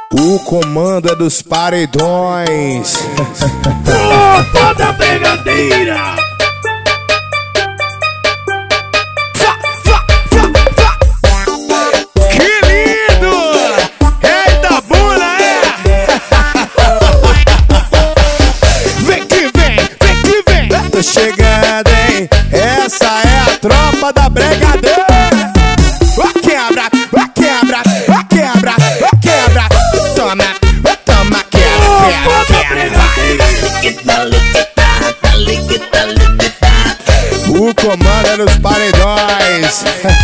O comando é dos paredões. Tropa da brigadeira. Que lindo! Eita buna, é! Vem que vem, vem que vem. Tô chegando, hein? Essa é a tropa da brigadeira. Ó quebra, ó quebra, ó quebra, ó quebra. Toma, toma, quebra, quebra, quebra. O comando é dos paredões.